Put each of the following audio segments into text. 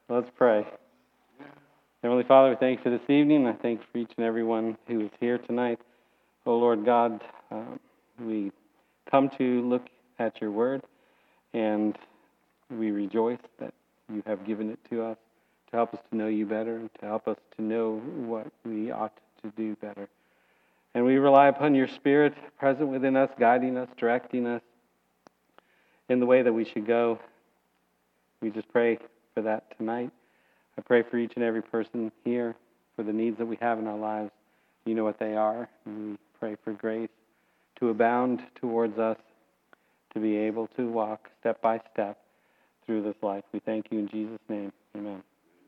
Let's pray. Heavenly Father, we thank you for this evening. I thank you for each and every one who is here tonight. Oh Lord God, we come to look at your word, and we rejoice that you have given it to us to help us to know you better and to help us to know what we ought to do better. And we rely upon your Spirit present within us, guiding us, directing us in the way that we should go. We just pray for that tonight. I pray for each and every person here, for the needs that we have in our lives. You know what they are. And we pray for grace to abound towards us, to be able to walk step by step through this life. We thank you in Jesus' name. Amen.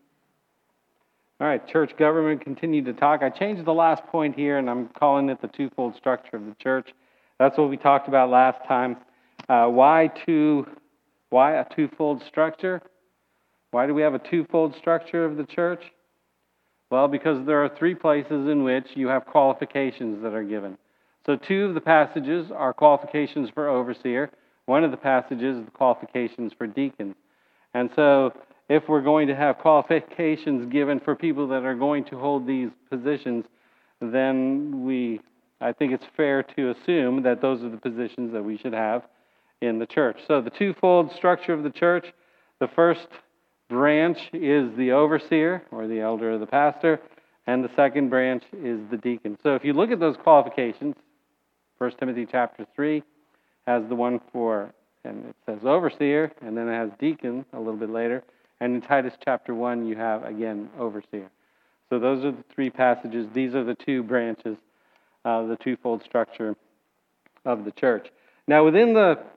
All right, church government, continue to talk. I changed the last point here, and I'm calling it the twofold structure of the church. That's what we talked about last time. Why a twofold structure? Why do we have a twofold structure of the church? Well, because there are three places in which you have qualifications that are given. So two of the passages are qualifications for overseer. One of the passages is the qualifications for deacons. And so if we're going to have qualifications given for people that are going to hold these positions, then I think it's fair to assume that those are the positions that we should have in the church. So the twofold structure of the church, the first branch is the overseer, or the elder or the pastor, and the second branch is the deacon. So if you look at those qualifications, 1 Timothy chapter 3 has the one for, and it says overseer, and then it has deacon a little bit later, and in Titus chapter 1 you have, again, overseer. So those are the three passages. These are the two branches of the twofold structure of the church. Now, within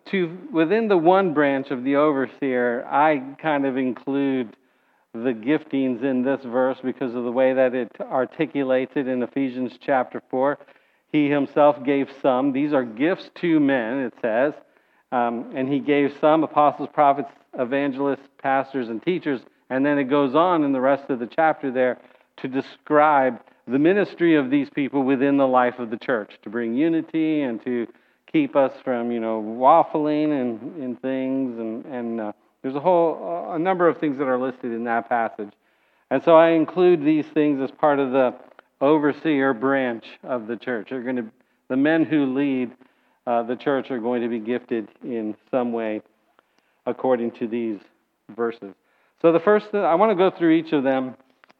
the one branch of the overseer, I kind of include the giftings in this verse because of the way that it articulates it in Ephesians chapter 4. He himself gave some. These are gifts to men, it says. And he gave some apostles, prophets, evangelists, pastors, and teachers. And then it goes on in the rest of the chapter there to describe the ministry of these people within the life of the church, to bring unity and to keep us from, waffling and things, and there's a number of things that are listed in that passage. And so I include these things as part of the overseer branch of the church. The men who lead the church are going to be gifted in some way according to these verses. So the first, I want to go through each of them.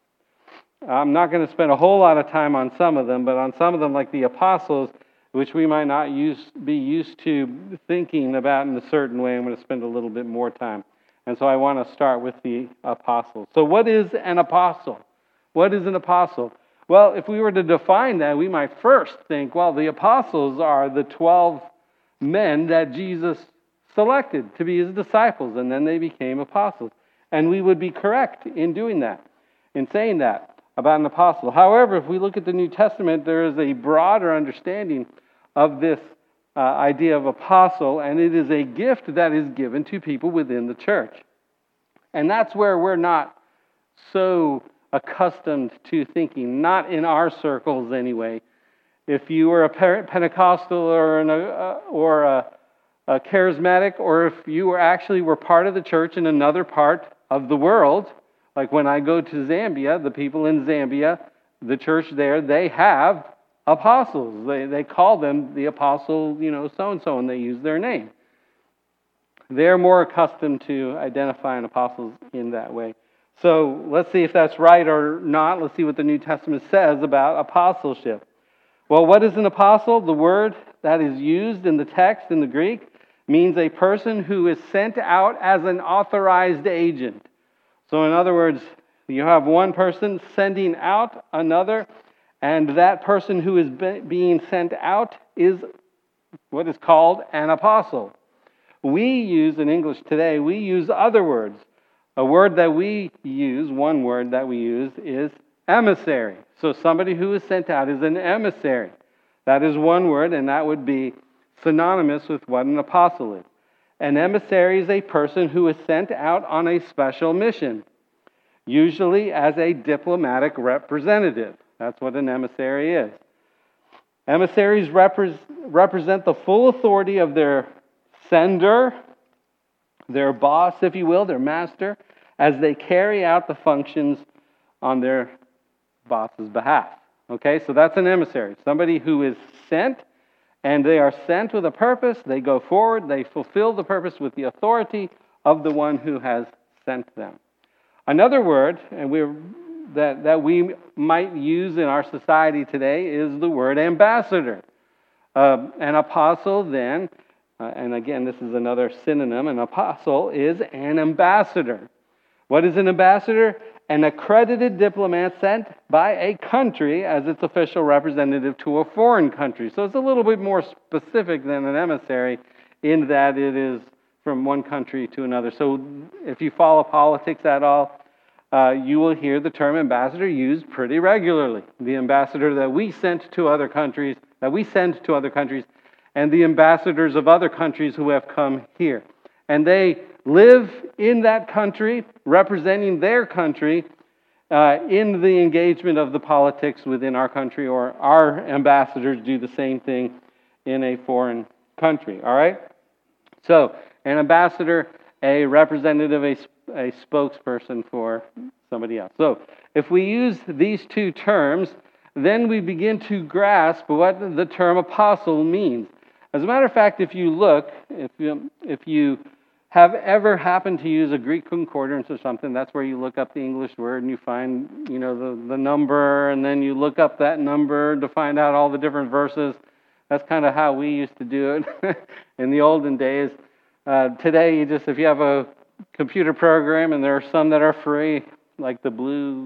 I'm not going to spend a whole lot of time on some of them, but on some of them, like the apostles, which we might not be used to thinking about in a certain way, I'm going to spend a little bit more time. And so I want to start with the apostles. So what is an apostle? What is an apostle? Well, if we were to define that, we might first think, well, the apostles are the 12 men that Jesus selected to be his disciples, and then they became apostles. And we would be correct in doing that, in saying that about an apostle. However, if we look at the New Testament, there is a broader understanding of this idea of apostle, and it is a gift that is given to people within the church. And that's where we're not so accustomed to thinking, not in our circles anyway. If you were a Pentecostal or a charismatic, or if you were part of the church in another part of the world, like when I go to Zambia, the people in Zambia, the church there, they have apostles. They call them the apostle, so-and-so, and they use their name. They're more accustomed to identifying apostles in that way. So let's see if that's right or not. Let's see what the New Testament says about apostleship. Well, what is an apostle? The word that is used in the text in the Greek means a person who is sent out as an authorized agent. So in other words, you have one person sending out another, and that person who is being sent out is what is called an apostle. We use, in English today, we use other words. A word that we use, one word that we use, is emissary. So somebody who is sent out is an emissary. That is one word, and that would be synonymous with what an apostle is. An emissary is a person who is sent out on a special mission, usually as a diplomatic representative. That's what an emissary is. Emissaries represent the full authority of their sender, their boss, if you will, their master, as they carry out the functions on their boss's behalf. Okay, so that's an emissary, somebody who is sent, and they are sent with a purpose. They go forward, they fulfill the purpose with the authority of the one who has sent them. Another word that we might use in our society today is the word ambassador. An apostle then, and again this is another synonym, an apostle is an ambassador. What is an ambassador? An accredited diplomat sent by a country as its official representative to a foreign country. So it's a little bit more specific than an emissary in that it is from one country to another. So if you follow politics at all, you will hear the term ambassador used pretty regularly. The ambassador that we sent to other countries, and the ambassadors of other countries who have come here. And they live in that country, representing their country in the engagement of the politics within our country, or our ambassadors do the same thing in a foreign country. All right? So, an ambassador, a representative, a spokesperson for somebody else. So, if we use these two terms, then we begin to grasp what the term apostle means. As a matter of fact, if you look, if you have ever happened to use a Greek concordance or something, that's where you look up the English word and you find, the number, and then you look up that number to find out all the different verses. That's kind of how we used to do it in the olden days. Today, if you have a computer program, and there are some that are free, like the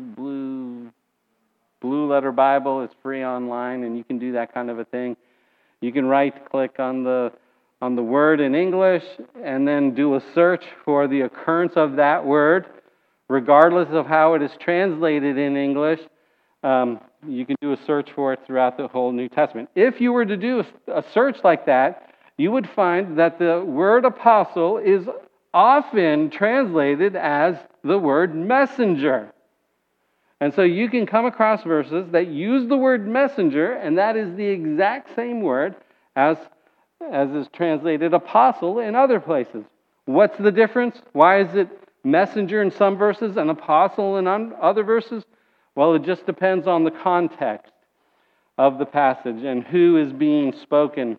Blue Letter Bible is free online, and you can do that kind of a thing. You can right-click on the word in English and then do a search for the occurrence of that word, regardless of how it is translated in English. You can do a search for it throughout the whole New Testament. If you were to do a search like that, you would find that the word apostle is often translated as the word messenger. And so you can come across verses that use the word messenger, and that is the exact same word as is translated apostle in other places. What's the difference? Why is it messenger in some verses and apostle in other verses? Well, it just depends on the context of the passage and who is being spoken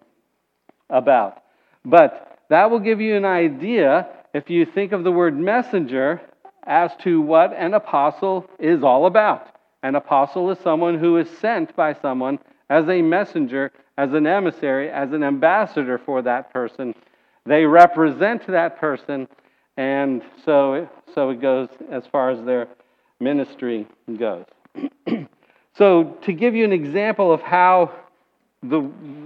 about. But that will give you an idea, if you think of the word messenger, as to what an apostle is all about. An apostle is someone who is sent by someone as a messenger, as an emissary, as an ambassador for that person. They represent that person, and so it goes as far as their ministry goes. So to give you an example of how the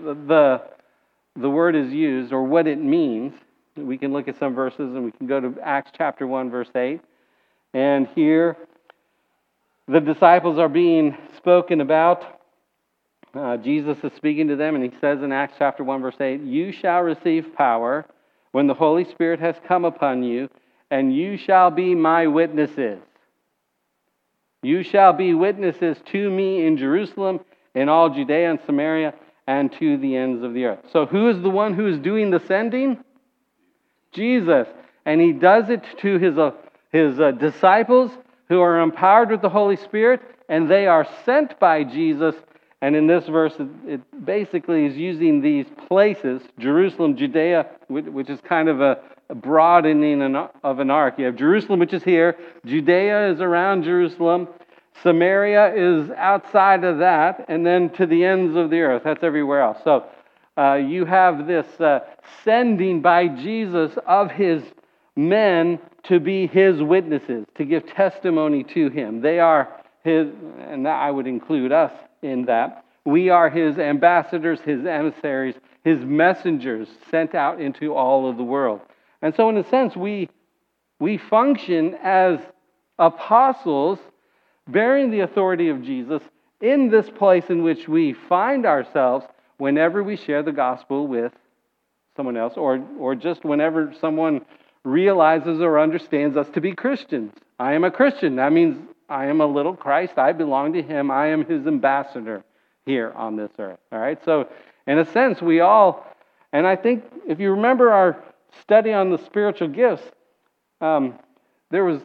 word is used, or what it means, we can look at some verses, and we can go to Acts chapter 1, verse 8. And here, the disciples are being spoken about. Jesus is speaking to them, and he says in Acts chapter 1, verse 8, "You shall receive power when the Holy Spirit has come upon you, and you shall be my witnesses. You shall be witnesses to me in Jerusalem, in all Judea and Samaria, and to the ends of the earth." So who is the one who is doing the sending? Jesus. And he does it to his disciples who are empowered with the Holy Spirit, and they are sent by Jesus. And in this verse, it basically is using these places, Jerusalem, Judea, which is kind of a broadening of an arc. You have Jerusalem, which is here. Judea is around Jerusalem. Samaria is outside of that. And then to the ends of the earth. That's everywhere else. So you have this sending by Jesus of his men to be his witnesses, to give testimony to him. They are his, and I would include us in that. We are his ambassadors, his emissaries, his messengers sent out into all of the world. And so in a sense, we function as apostles bearing the authority of Jesus in this place in which we find ourselves whenever we share the gospel with someone else, or just whenever someone realizes or understands us to be Christians. I am a Christian. That means I am a little Christ. I belong to him. I am his ambassador here on this earth. All right? So, in a sense, we all, and I think if you remember our study on the spiritual gifts, there was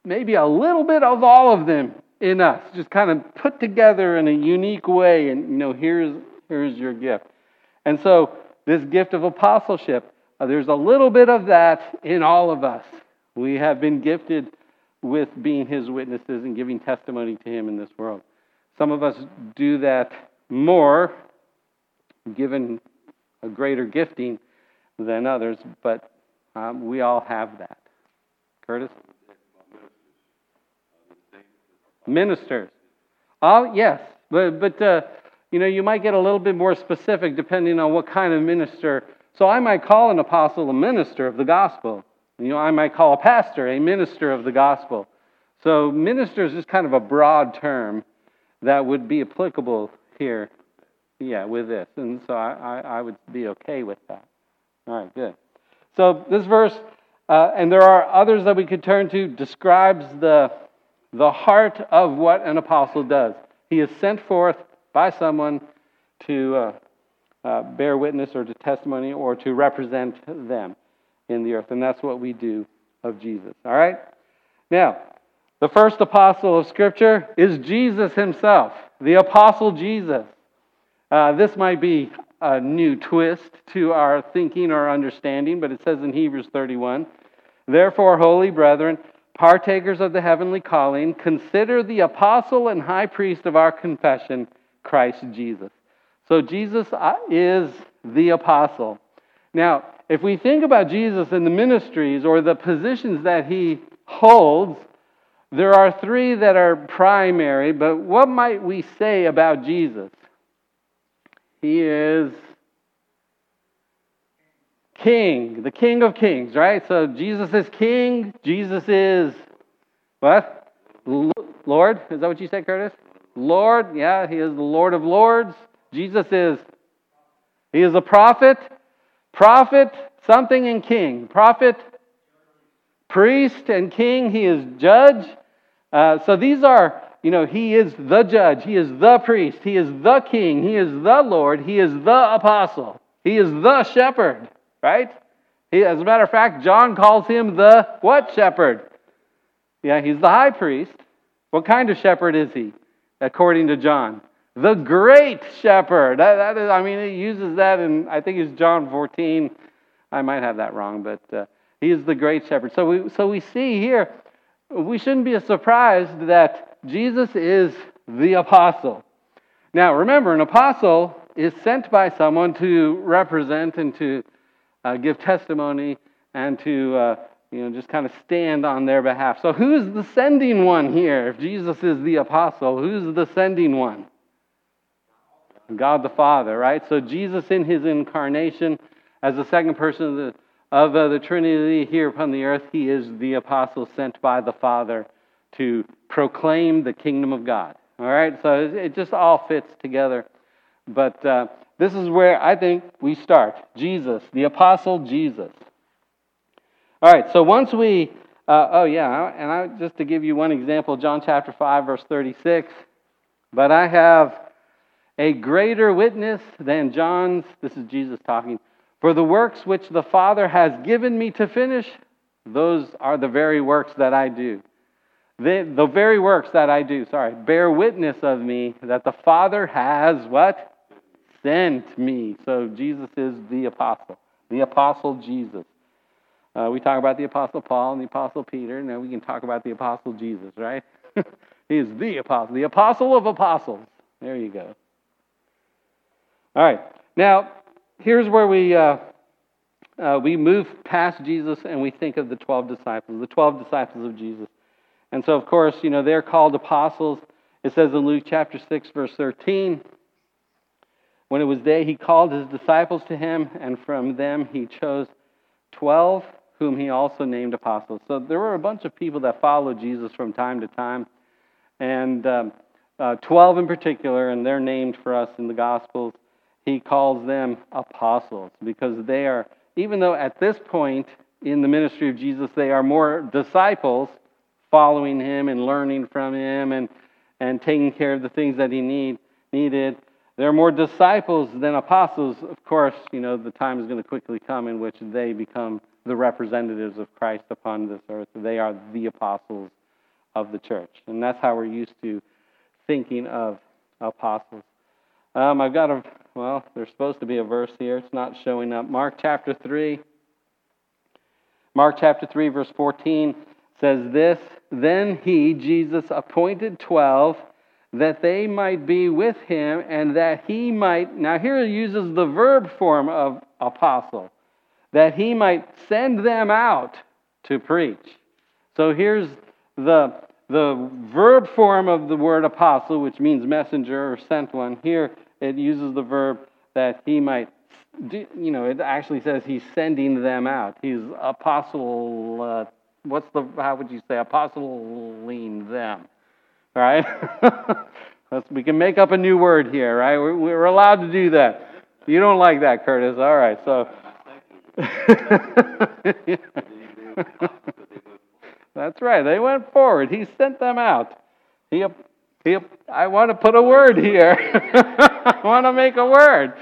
maybe a little bit of all of them in us, just kind of put together in a unique way, and here's your gift. And so this gift of apostleship, there's a little bit of that in all of us. We have been gifted with being His witnesses and giving testimony to Him in this world. Some of us do that more, given a greater gifting than others, but we all have that. Curtis? Ministers. Oh, yes. But you might get a little bit more specific depending on what kind of minister. So I might call an apostle a minister of the gospel. I might call a pastor a minister of the gospel. So minister is just kind of a broad term that would be applicable here, with this. And so I would be okay with that. All right, good. So this verse, and there are others that we could turn to, describes the heart of what an apostle does. He is sent forth by someone to bear witness or to testimony or to represent them in the earth. And that's what we do of Jesus. All right? Now, the first apostle of Scripture is Jesus Himself, the Apostle Jesus. This might be a new twist to our thinking or understanding, but it says in Hebrews 31, "Therefore, holy brethren, partakers of the heavenly calling, consider the apostle and high priest of our confession, Christ Jesus." So Jesus is the apostle. Now, if we think about Jesus and the ministries or the positions that He holds, there are three that are primary, but what might we say about Jesus? He is King, the King of Kings, right? So Jesus is King. Jesus is what? Lord? Is that what you said, Curtis? Lord, yeah, He is the Lord of Lords. Jesus is, He is a prophet, something, and king. Prophet, priest, and king. He is judge. So these are, He is the judge. He is the priest. He is the king. He is the Lord. He is the apostle. He is the shepherd, right? As a matter of fact, John calls Him the what shepherd? Yeah, He's the high priest. What kind of shepherd is He, according to John? The great shepherd. That is, it uses that in, I think it's John 14. I might have that wrong, but He is the great shepherd. So we see here, we shouldn't be surprised that Jesus is the apostle. Now, remember, an apostle is sent by someone to represent and to give testimony and to just kind of stand on their behalf. So who's the sending one here? If Jesus is the apostle, who's the sending one? God the Father, right? So Jesus in His incarnation as the second person of the Trinity here upon the earth, He is the apostle sent by the Father to proclaim the kingdom of God. All right? So it just all fits together. But this is where I think we start. Jesus, the apostle Jesus. All right, so once we, just to give you one example, John chapter 5, verse 36, "But I have a greater witness than John's," this is Jesus talking, "for the works which the Father has given me to finish, those are the very works that I do." The very works that I do, bear witness of me that the Father has what? Sent me. So Jesus is the Apostle Jesus. We talk about the Apostle Paul and the Apostle Peter. Now we can talk about the Apostle Jesus, right? He is the Apostle of apostles. There you go. All right. Now, here's where we move past Jesus and we think of the 12 disciples of Jesus. And so, of course, they're called apostles. It says in Luke chapter 6, verse 13, "When it was day, He called His disciples to Him, and from them He chose 12, whom He also named apostles." So there were a bunch of people that followed Jesus from time to time, and 12 in particular, and they're named for us in the Gospels. He calls them apostles because they are, even though at this point in the ministry of Jesus, they are more disciples following Him and learning from Him and taking care of the things that He needed. They're more disciples than apostles. Of course, the time is going to quickly come in which they become the representatives of Christ upon this earth. They are the apostles of the church. And that's how we're used to thinking of apostles. There's supposed to be a verse here. It's not showing up. Mark chapter 3, verse 14 says this, "Then he, Jesus, appointed 12, that they might be with him, and that he might," now here he uses the verb form of apostle, "that he might send them out to preach." So here's the verb form of the word apostle, which means messenger or sent one. Here it uses the verb that he might, it actually says he's sending them out. He's apostle, how would you say, apostling them, right? We can make up a new word here, right? We're allowed to do that. You don't like that, Curtis. All right, so. That's right. They went forward. He sent them out. I want to put a word here. I want to make a word.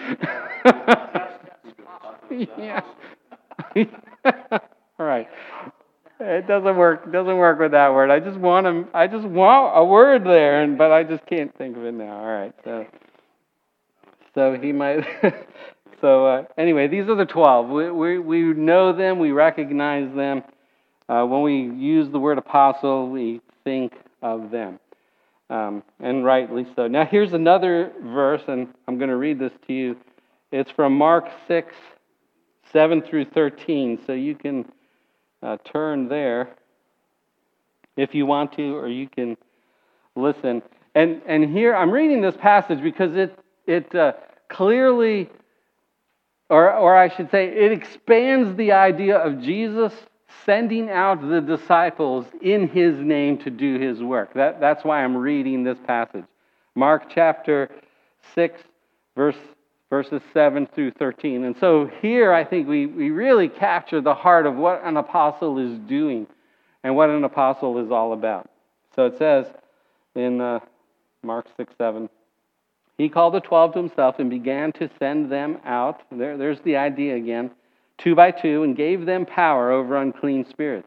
Yeah. All right. It doesn't work. It doesn't work with that word. I just want a word there, but I just can't think of it now. All right. So he might. Anyway, these are the 12. We know them. We recognize them. When we use the word apostle, we think of them, and rightly so. Now, here's another verse, and I'm going to read this to you. It's from Mark 6, 7 through 13, so you can turn there if you want to, or you can listen. And here, I'm reading this passage because it clearly, or I should say, it expands the idea of Jesus sending out the disciples in his name to do his work. That's why I'm reading this passage. Mark chapter 6, verses 7 through 13. And so here I think we really capture the heart of what an apostle is doing and what an apostle is all about. So it says in Mark 6, 7, "He called the 12 to himself and began to send them out." There's the idea again. 2 by 2, and gave them power over unclean spirits.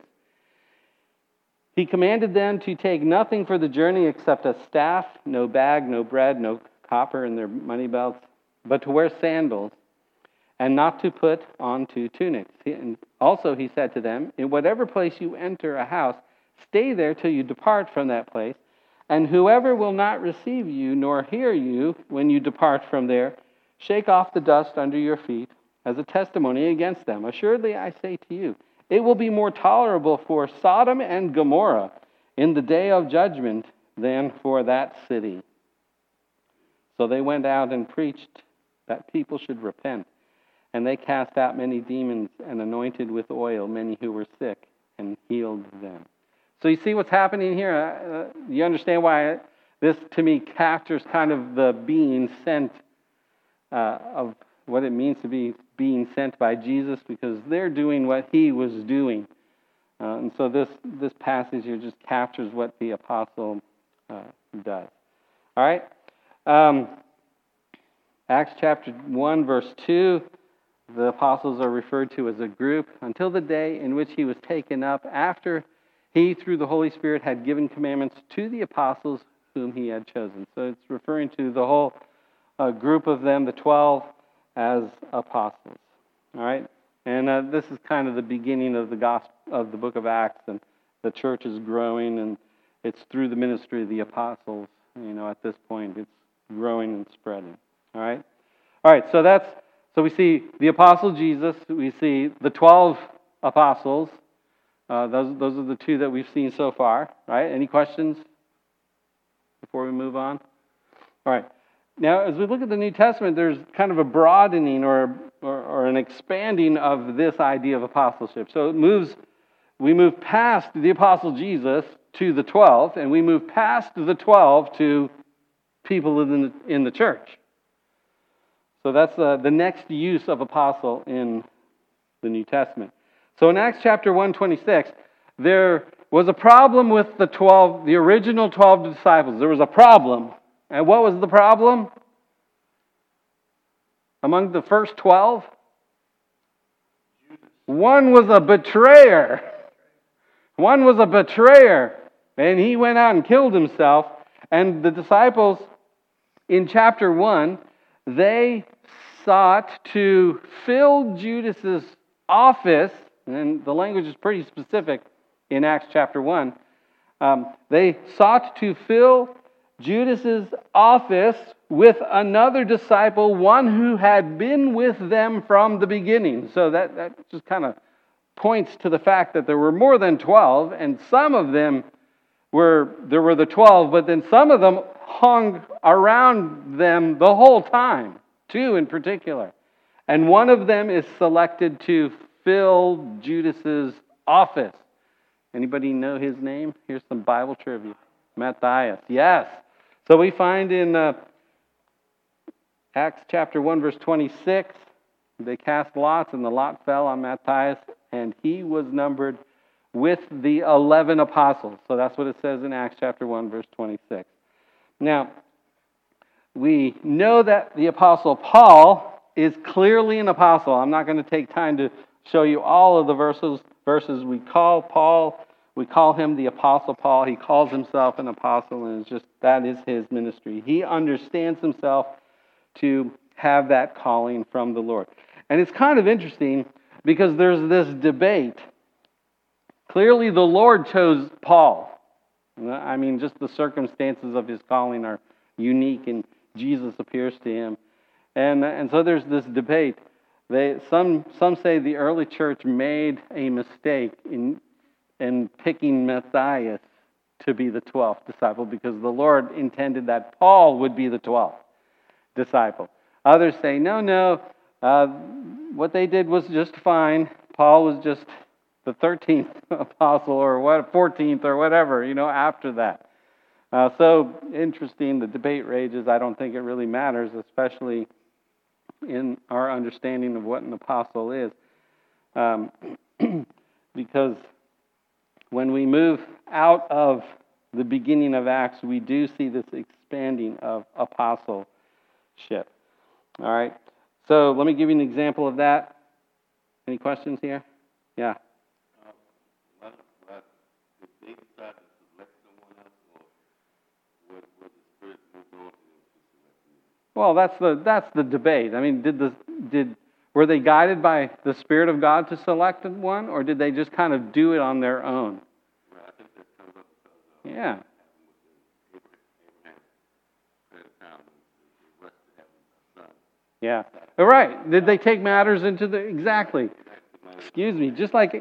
He commanded them to take nothing for the journey except a staff, no bag, no bread, no copper in their money belts, but to wear sandals, and not to put on 2 tunics. And also he said to them, "In whatever place you enter a house, stay there till you depart from that place, and whoever will not receive you nor hear you when you depart from there, shake off the dust under your feet as a testimony against them. Assuredly, I say to you, it will be more tolerable for Sodom and Gomorrah in the day of judgment than for that city." So they went out and preached that people should repent. And they cast out many demons and anointed with oil many who were sick and healed them. So you see what's happening here? You understand why this, to me, captures kind of the being sent of what it means to be being sent by Jesus, because they're doing what he was doing. And so this passage here just captures what the apostle does. All right? Acts chapter 1, verse 2, the apostles are referred to as a group until the day in which he was taken up, after he, through the Holy Spirit, had given commandments to the apostles whom he had chosen. So it's referring to the whole group of them, the 12, as apostles. All right? And this is kind of the beginning of the gospel of the book of Acts, and the church is growing, and it's through the ministry of the apostles. At this point, it's growing and spreading. All right? All right, so we see the apostle Jesus, we see the 12 apostles. Those are the two that we've seen so far, right? Any questions before we move on? All right. Now, as we look at the New Testament, there's kind of a broadening or an expanding of this idea of apostleship. So we move past the apostle Jesus to the 12, and we move past the 12 to people in the church. So that's the next use of apostle in the New Testament. So in Acts chapter 1:26, there was a problem with the original 12 disciples. There was a problem. And what was the problem? Among the first 12? One was a betrayer. One was a betrayer. And he went out and killed himself. And the disciples in chapter 1, they sought to fill Judas's office, and the language is pretty specific in Acts chapter 1. They sought to fill Judas's office with another disciple, one who had been with them from the beginning. So that just kind of points to the fact that there were more than 12, and some of them there were the 12, but then some of them hung around them the whole time, 2 in particular. And one of them is selected to fill Judas's office. Anybody know his name? Here's some Bible trivia. Matthias. Yes. So we find in Acts chapter 1, verse 26, they cast lots, and the lot fell on Matthias, and he was numbered with the 11 apostles. So that's what it says in Acts chapter 1, verse 26. Now, we know that the apostle Paul is clearly an apostle. I'm not going to take time to show you all of the verses. We call him the apostle Paul. He calls himself an apostle, and it's just that is his ministry. He understands himself to have that calling from the Lord. And it's kind of interesting because there's this debate. Clearly the Lord chose Paul. I mean, just the circumstances of his calling are unique, and Jesus appears to him. And so there's this debate. Some say the early church made a mistake in picking Matthias to be the 12th disciple because the Lord intended that Paul would be the 12th disciple. Others say, no, what they did was just fine. Paul was just the 13th apostle or 14th or whatever, after that. So interesting, the debate rages. I don't think it really matters, especially in our understanding of what an apostle is. Because when we move out of the beginning of Acts, we do see this expanding of apostleship. All right, so let me give you an example of that. Any questions here? Yeah. Well, that's the debate. I mean, were they guided by the Spirit of God to select one, or did they just kind of do it on their own? Yeah. Yeah. All right. Did they take matters into exactly? Excuse me. Just like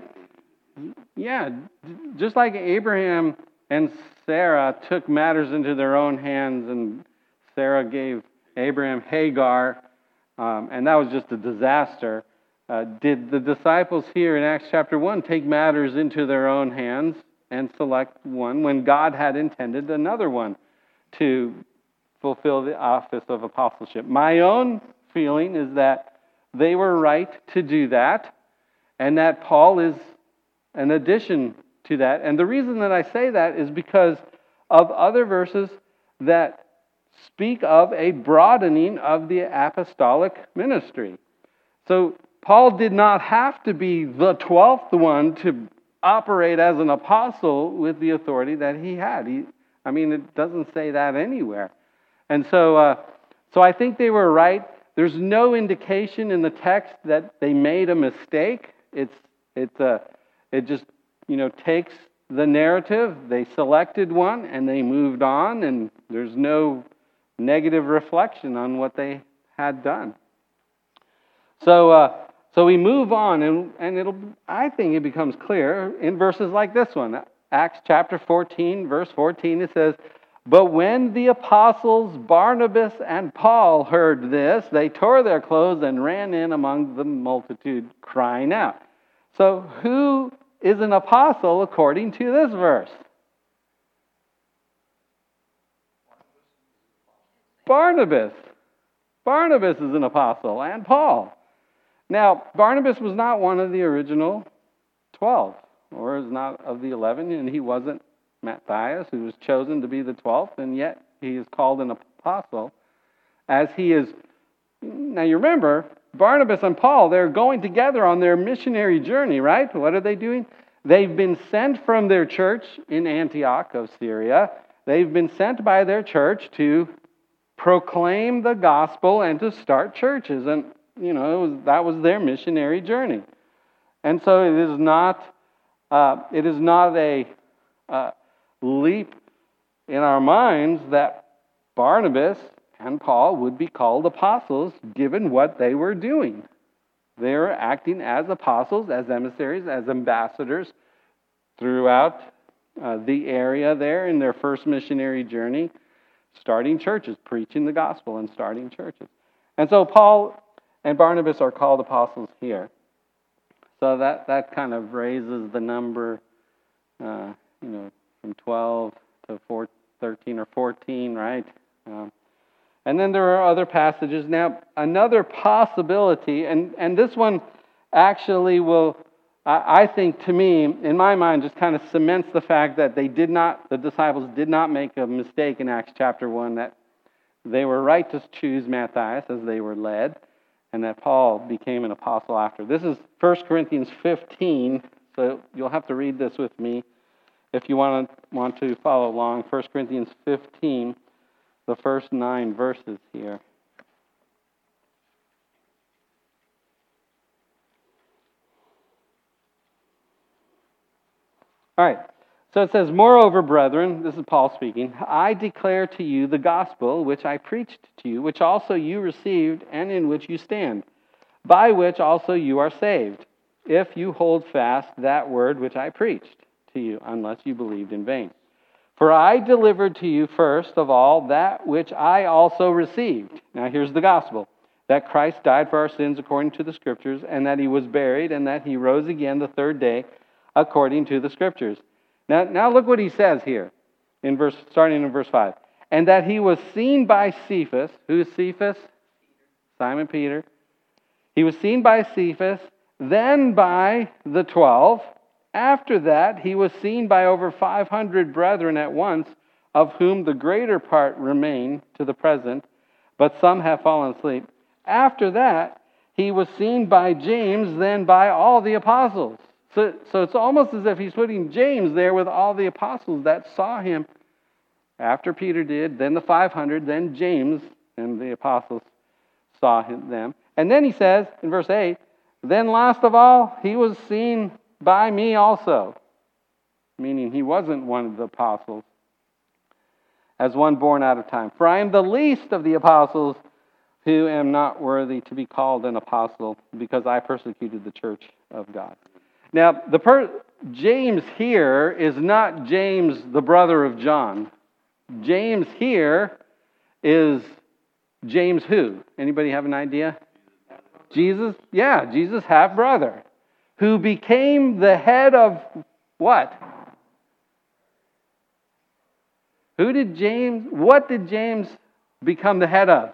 Abraham and Sarah took matters into their own hands, and Sarah gave Abraham Hagar, and that was just a disaster. Did the disciples here in Acts chapter 1 take matters into their own hands and select one when God had intended another one to fulfill the office of apostleship? My own feeling is that they were right to do that, and that Paul is an addition to that. And the reason that I say that is because of other verses that speak of a broadening of the apostolic ministry. So Paul did not have to be the 12th one to operate as an apostle with the authority that he had. It doesn't say that anywhere. And so I think they were right. There's no indication in the text that they made a mistake. It just takes the narrative. They selected one and they moved on, and there's no negative reflection on what they had done. So we move on, and I think it becomes clear in verses like this one. Acts chapter 14, verse 14, it says, "But when the apostles Barnabas and Paul heard this, they tore their clothes and ran in among the multitude, crying out." So who is an apostle according to this verse? Barnabas. Barnabas is an apostle, and Paul. Now, Barnabas was not one of the original 12, or is not of the 11, and he wasn't Matthias, who was chosen to be the 12th, and yet he is called an apostle, as he is. Now, you remember, Barnabas and Paul, they're going together on their missionary journey, right? What are they doing? They've been sent from their church in Antioch of Syria. They've been sent by their church to proclaim the gospel and to start churches. And, that was their missionary journey. And so it is not a leap in our minds that Barnabas and Paul would be called apostles given what they were doing. They were acting as apostles, as emissaries, as ambassadors throughout the area there in their first missionary journey, starting churches, preaching the gospel and starting churches. And so Paul and Barnabas are called apostles here. So that kind of raises the number, from 12 to 13 or 14, right? And then there are other passages. Now, another possibility, and this one actually will, I think to me, in my mind, just kind of cements the fact that the disciples did not make a mistake in Acts chapter 1, that they were right to choose Matthias as they were led, and that Paul became an apostle after. This is 1 Corinthians 15, so you'll have to read this with me if you want to follow along. 1 Corinthians 15, the first 9 verses here. All right, so it says, "Moreover, brethren," this is Paul speaking, "I declare to you the gospel which I preached to you, which also you received, and in which you stand, by which also you are saved, if you hold fast that word which I preached to you, unless you believed in vain. For I delivered to you first of all that which I also received." Now here's the gospel. "That Christ died for our sins according to the Scriptures, and that He was buried, and that He rose again the third day according to the Scriptures." Now look what he says here, starting in verse 5. "And that He was seen by Cephas." Who is Cephas? Simon Peter. "He was seen by Cephas, then by the 12. After that, He was seen by over 500 brethren at once, of whom the greater part remain to the present, but some have fallen asleep. After that, He was seen by James, then by all the apostles." So it's almost as if he's putting James there with all the apostles that saw Him after Peter did, then the 500, then James and the apostles saw them. And then he says in verse 8, "Then last of all, He was seen by me also," meaning he wasn't one of the apostles, "as one born out of time. For I am the least of the apostles, who am not worthy to be called an apostle, because I persecuted the church of God." Now, James here is not James, the brother of John. James here is James who? Anybody have an idea? Jesus? Yeah, Jesus' half-brother, who became the head of what? What did James become the head of?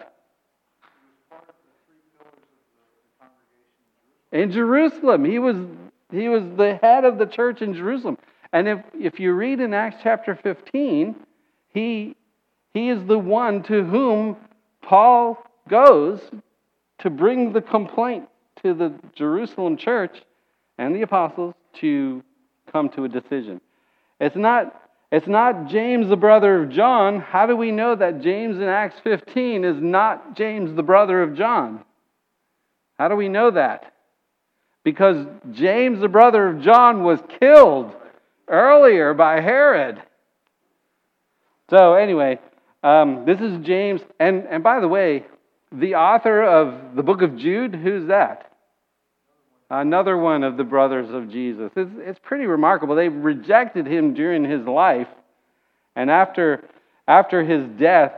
In Jerusalem. He was the head of the church in Jerusalem. And if you read in Acts chapter 15, he is the one to whom Paul goes to bring the complaint to the Jerusalem church and the apostles to come to a decision. It's not James, the brother of John. How do we know that James in Acts 15 is not James, the brother of John? How do we know that? Because James, the brother of John, was killed earlier by Herod. So anyway, this is James. And by the way, the author of the book of Jude, who's that? Another one of the brothers of Jesus. It's pretty remarkable. They rejected him during his life. And after his death,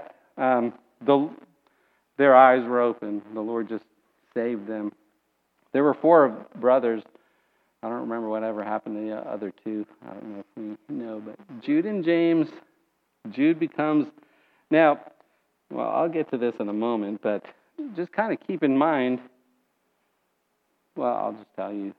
their eyes were open. The Lord just saved them. There were 4 brothers. I don't remember whatever happened to the other 2. I don't know if we know. But Jude and James, Jude becomes... Now, well, I'll get to this in a moment, but just kind of keep in mind... Well, I'll just tell you.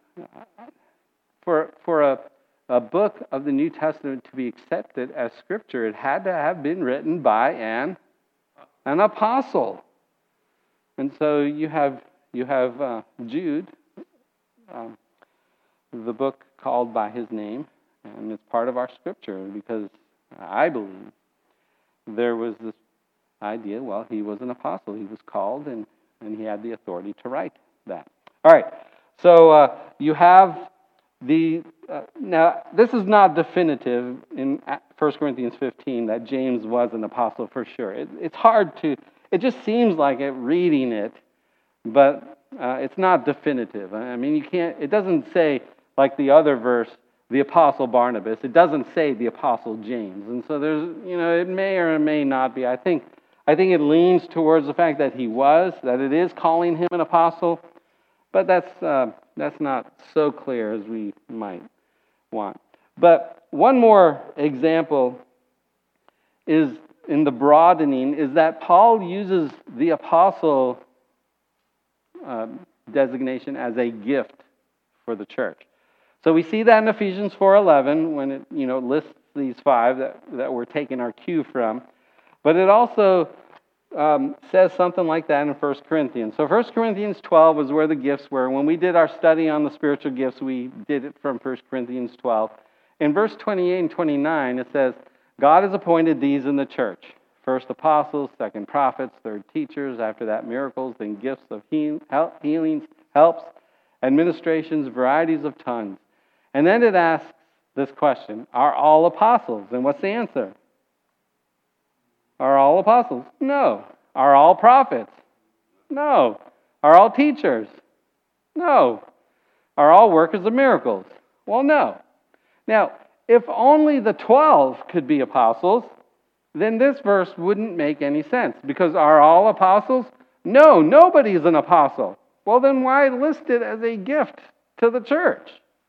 For a book of the New Testament to be accepted as Scripture, it had to have been written by an apostle. And so you have Jude, the book called by his name, and it's part of our scripture because I believe there was this idea, well, he was an apostle. He was called, and he had the authority to write that. All right, so you have the... now, this is not definitive in 1 Corinthians 15 that James was an apostle for sure. It's hard to... It just seems like it reading it, but it's not definitive. I mean, you can't... It doesn't say, like the other verse, the apostle Barnabas. It doesn't say the apostle James. And so there's, it may or it may not be. I think it leans towards the fact that he was, that it is calling him an apostle, but that's not so clear as we might want. But one more example is in the broadening, is that Paul uses the apostle designation as a gift for the church. So we see that in Ephesians 4:11 when it lists these five that we're taking our cue from. But it also says something like that in 1 Corinthians. So 1 Corinthians 12 is where the gifts were. When we did our study on the spiritual gifts, we did it from 1 Corinthians 12. In verse 28 and 29, it says, God has appointed these in the church. First apostles, second prophets, third teachers, after that miracles, then gifts of healings, helps, administrations, varieties of tongues. And then it asks this question, are all apostles? And what's the answer? Are all apostles? No. Are all prophets? No. Are all teachers? No. Are all workers of miracles? Well, no. Now, if only the 12 could be apostles, then this verse wouldn't make any sense. Because are all apostles? No, nobody's an apostle. Well, then why list it as a gift to the church?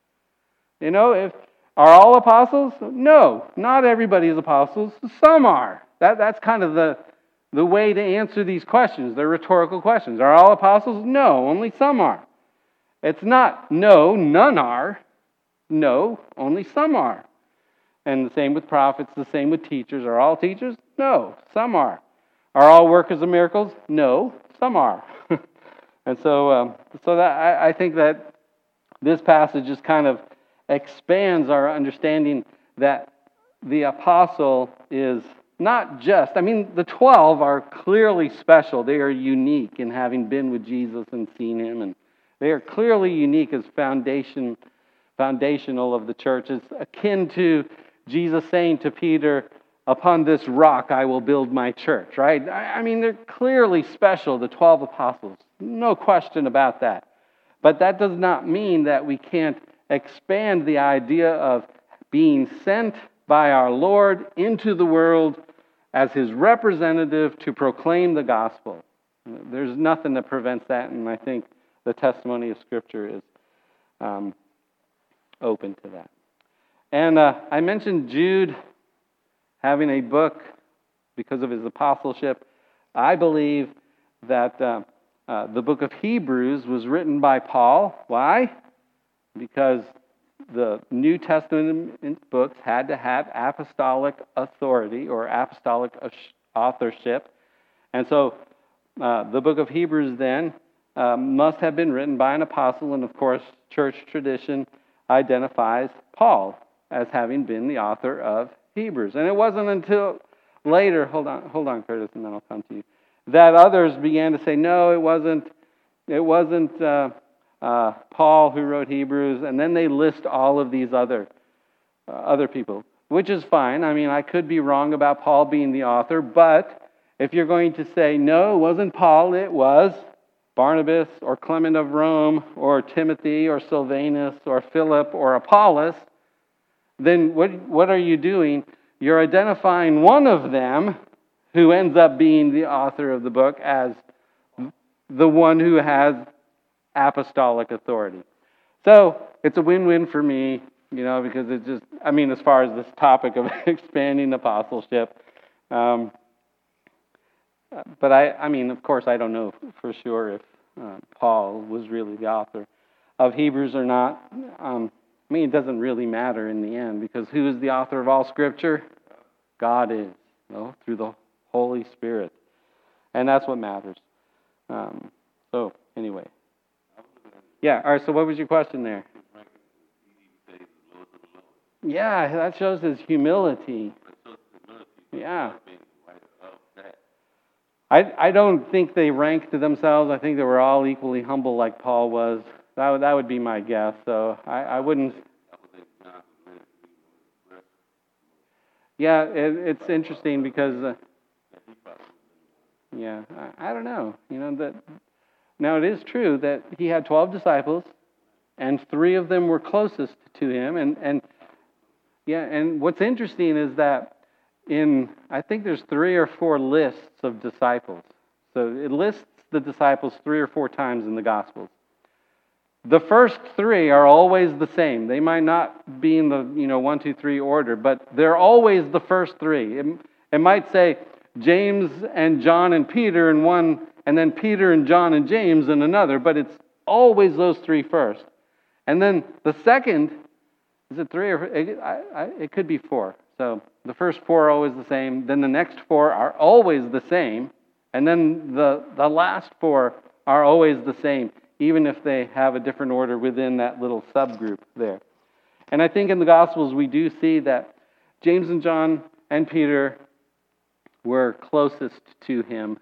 If are all apostles? No, not everybody is apostles. Some are. That's kind of the way to answer these questions. They're rhetorical questions. Are all apostles? No, only some are. It's not no, none are. No, only some are. And the same with prophets, the same with teachers. Are all teachers? No, some are. Are all workers of miracles? No, some are. And so that I think that this passage just kind of expands our understanding that the apostle is not just, the 12 are clearly special. They are unique in having been with Jesus and seen him, and they are clearly unique as foundational of the church. It's akin to Jesus saying to Peter, upon this rock I will build my church, right? They're clearly special, the 12 apostles. No question about that. But that does not mean that we can't expand the idea of being sent by our Lord into the world as his representative to proclaim the gospel. There's nothing that prevents that, and I think the testimony of Scripture is open to that. And I mentioned Jude having a book because of his apostleship. I believe that the book of Hebrews was written by Paul. Why? Because the New Testament books had to have apostolic authority or apostolic authorship. And so the book of Hebrews then must have been written by an apostle, and of course church tradition identifies Paul as having been the author of Hebrews. And it wasn't until later, hold on, Curtis, and then I'll come to you, that others began to say, no, it wasn't Paul who wrote Hebrews, and then they list all of these other people, which is fine. I could be wrong about Paul being the author, but if you're going to say, no, it wasn't Paul, it was Barnabas or Clement of Rome or Timothy or Silvanus or Philip or Apollos, then what are you doing? You're identifying one of them who ends up being the author of the book as the one who has apostolic authority. So it's a win-win for me, because it's just, as far as this topic of expanding apostleship. But of course, I don't know for sure if Paul was really the author of Hebrews or not. It doesn't really matter in the end, because who is the author of all Scripture? God is, through the Holy Spirit. And that's what matters. So, anyway. Yeah, all right, so what was your question there? Yeah, that shows his humility. Yeah. I don't think they ranked themselves. I think they were all equally humble like Paul was. That would be my guess. So I wouldn't. Yeah, it's interesting because, yeah, I don't know. That now it is true that he had 12 disciples, and 3 of them were closest to him. And what's interesting is that I think there's 3 or 4 lists of disciples. So it lists the disciples 3 or 4 times in the Gospels. The first 3 are always the same. They might not be in the 1, 2, 3 order, but they're always the first 3. It might say James and John and Peter in one, and then Peter and John and James in another, but it's always those 3 first. And then the second, is it 3 or it could be 4. So the first 4 are always the same. Then the next 4 are always the same. And then the last 4 are always the same, even if they have a different order within that little subgroup there. And I think in the Gospels we do see that James and John and Peter were closest to him.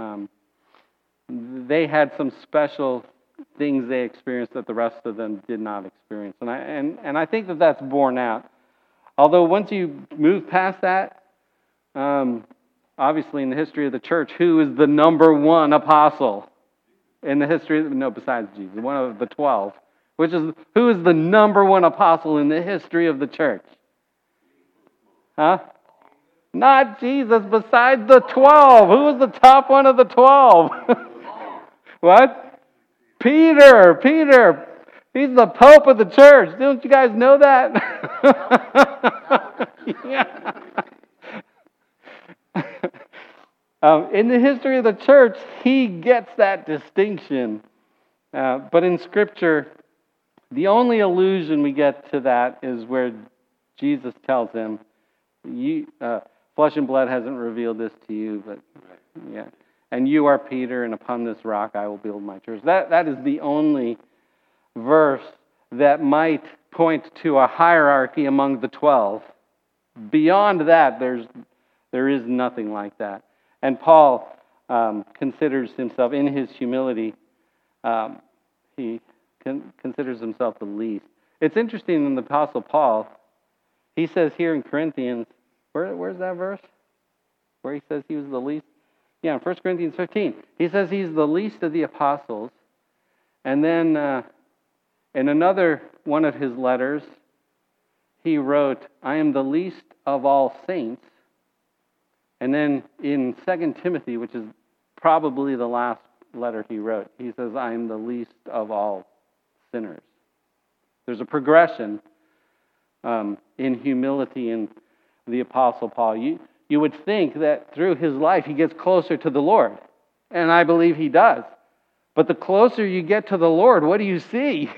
They had some special things they experienced that the rest of them did not experience. And I think that that's borne out. Although once you move past that, obviously in the history of the church, who is the number 1 apostle in the history? Besides Jesus, one of the 12. Who is the number 1 apostle in the history of the church? Huh? Not Jesus, besides the 12. Who was the top one of the 12? What? Peter. He's the Pope of the church. Don't you guys know that? Yeah. In the history of the church, he gets that distinction. But in Scripture, the only allusion we get to that is where Jesus tells him, flesh and blood hasn't revealed this to you, but yeah. And you are Peter, and upon this rock I will build my church. That is the only verse that might point to a hierarchy among the 12. Beyond that, there is nothing like that. And Paul considers himself, in his humility, he considers himself the least. It's interesting in the Apostle Paul, he says here in Corinthians, where's that verse? Where he says he was the least? Yeah, in 1 Corinthians 15. He says he's the least of the apostles. And then in another one of his letters, he wrote, I am the least of all saints. And then in 2 Timothy, which is probably the last letter he wrote, he says, I am the least of all sinners. There's a progression in humility in the Apostle Paul. You would think that through his life he gets closer to the Lord. And I believe he does. But the closer you get to the Lord, what do you see?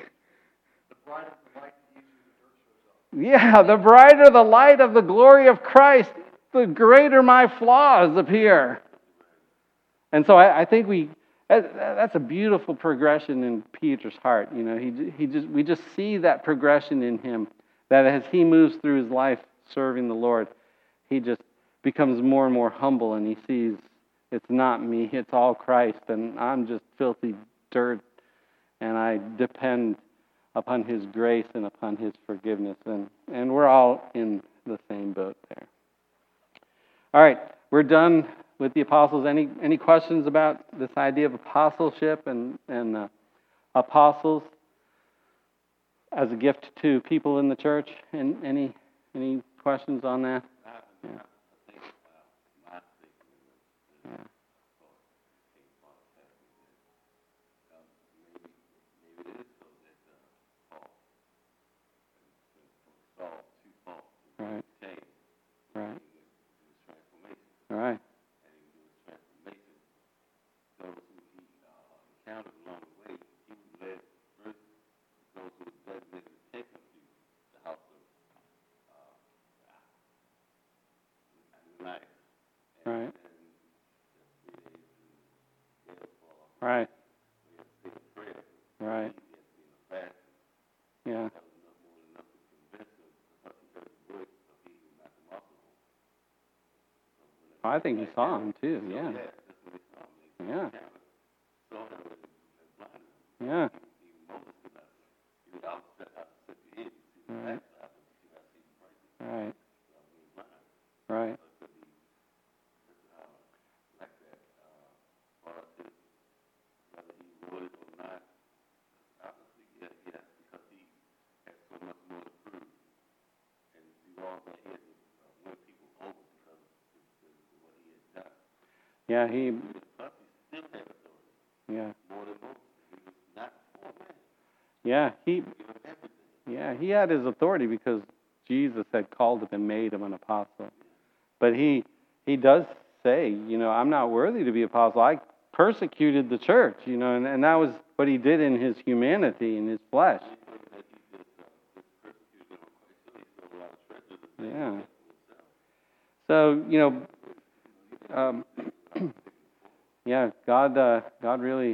Yeah, the brighter the light of the glory of Christ, the greater my flaws appear. And so I think that's a beautiful progression in Peter's heart. We just see that progression in him, that as he moves through his life serving the Lord, he just becomes more and more humble, and he sees it's not me, it's all Christ, and I'm just filthy dirt, and I depend upon his grace and upon his forgiveness, and we're all in the same boat there. All right, we're done with the apostles. Any questions about this idea of apostleship and apostles as a gift to people in the church? And any questions on that? Yeah. Right. Right. All right. Right. Right. Right. Yeah. I think he saw him too. Yeah. Yeah. Yeah. Right. Right. Right. Yeah, he. Yeah. Yeah, he. Yeah, he had his authority because Jesus had called him and made him an apostle. But he does say, I'm not worthy to be apostle. I persecuted the church, and that was what he did in his humanity, in his flesh. Yeah. So, yeah, God really,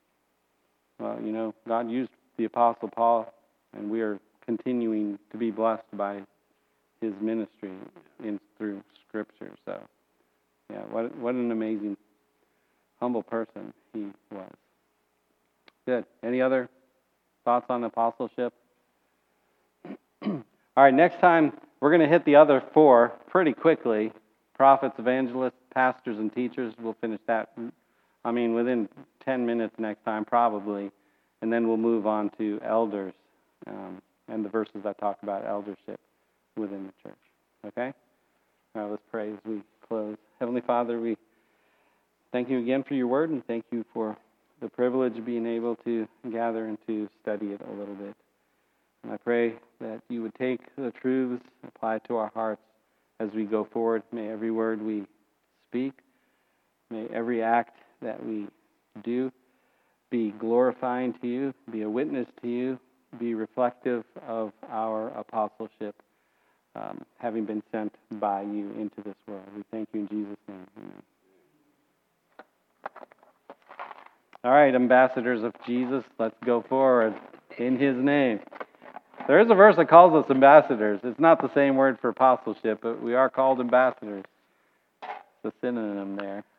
God used the Apostle Paul, and we are continuing to be blessed by his ministry through Scripture. So, yeah, what an amazing, humble person he was. Good. Any other thoughts on apostleship? All right, next time we're going to hit the other four pretty quickly. Prophets, evangelists, pastors, and teachers. We'll finish that, within 10 minutes next time probably. And then we'll move on to elders and the verses that talk about eldership within the church. Okay? All right, let's pray as we close. Heavenly Father, we thank you again for your word, and thank you for the privilege of being able to gather and to study it a little bit. And I pray that you would take the truths, apply it to our hearts as we go forward. May every word we speak, may every act that we do be glorifying to you, be a witness to you, be reflective of our apostleship, having been sent by you into this world. We thank you in Jesus' name. Amen. All right, ambassadors of Jesus, let's go forward in his name. There is a verse that calls us ambassadors. It's not the same word for apostleship, but we are called ambassadors. It's a synonym there.